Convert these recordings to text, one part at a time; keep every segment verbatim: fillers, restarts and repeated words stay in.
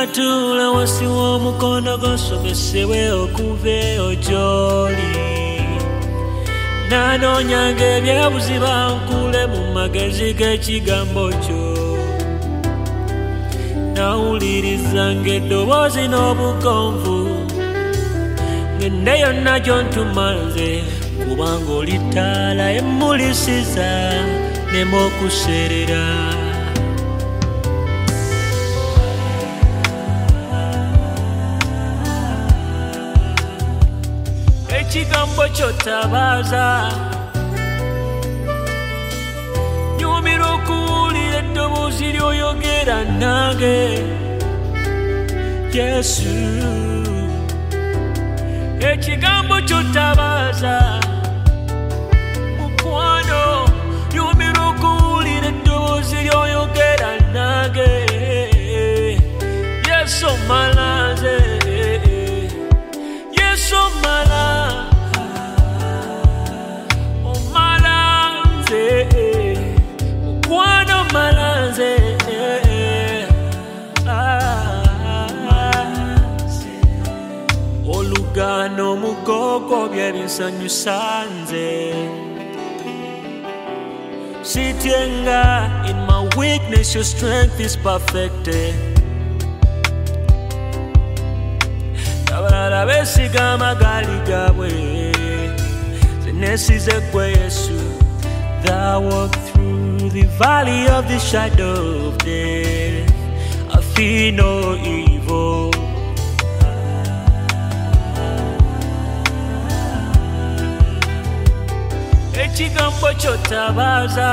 Natula wasi w'omukono gosomesebwe okuva gy'oli. Nanoonyanga ebyebuziba nkule mu magezi g'ekigambo kyo. Nawulirizanga eddoboozi n'obugonvu ng'ende yonna gy'ontuma nze kubanga oli ttaala emmulisiza nemo okuserera. Ekigambo ky'otabaaza nyumira okuwulira eddoboozi ly'oyogera nange Yesu. Ekigambo ky'otabaaza mukwano nyumira okuwulira eddoboozi ly'oyogera nange Yesu omalanze Yesu omala omalanze mukwano omalanze olugano mugogo byebinsanyusa nze sityenga in my weakness your strength is perfected. Abalala beesiga amagali gaabwe ze neesize ggwe Yesu. Thou walk through the valley of the shadow of death, I fear no evil. Ekigambo ky'otabaaza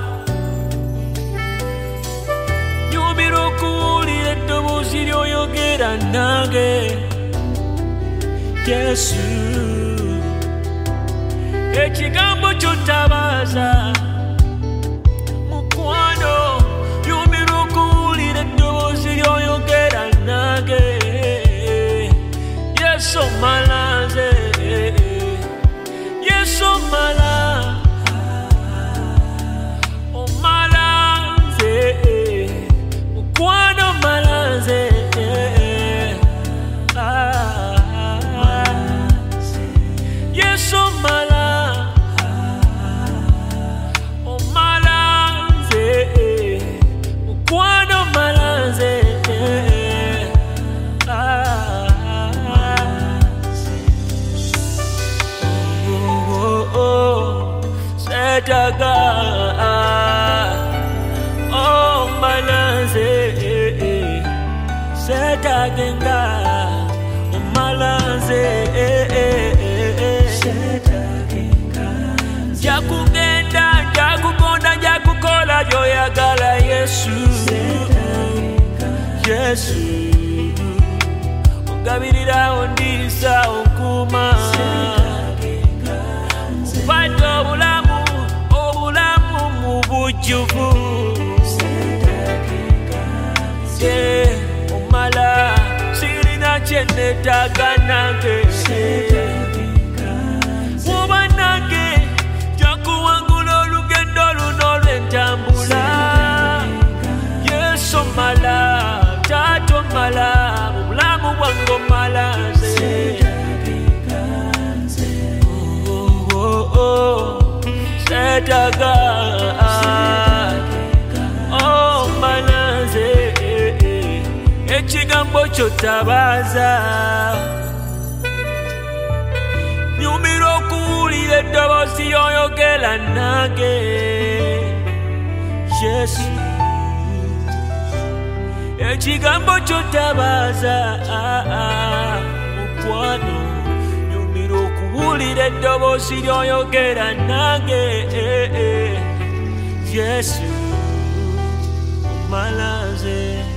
nyumira okuwulira eddoboozi ly'oyogera nange Yesu. Ekigambo ky'otabaaza mukwano nyumira okuwulira eddoboozi ly'oyogera nange Yesu omalanze Yesu omala omalanze mukwano omalanze Yesu omala omalanze mukwano omalanze setaga omalanze setagenga omalanze jakugenda jakugonda jakukola byoyagala Yesu. Yesu ogabirira ondiisa okuma kupata obulamu obulamu mu bujjuvu omala sirina kyenneetaaga nange kuba nange jakuwangula olugendo luno lw'entambula Yesu omala taata omala obulamu bwange omalanze setaga omalanze ekigambo ky'otabaaza nyumira okuwulira eddoboozi ly'oyogera nange Yesu. Ekigambo ky'otabaaza mukwano nyumira okuwulira eddoboozi ly'oyogera nange Yesu omalanze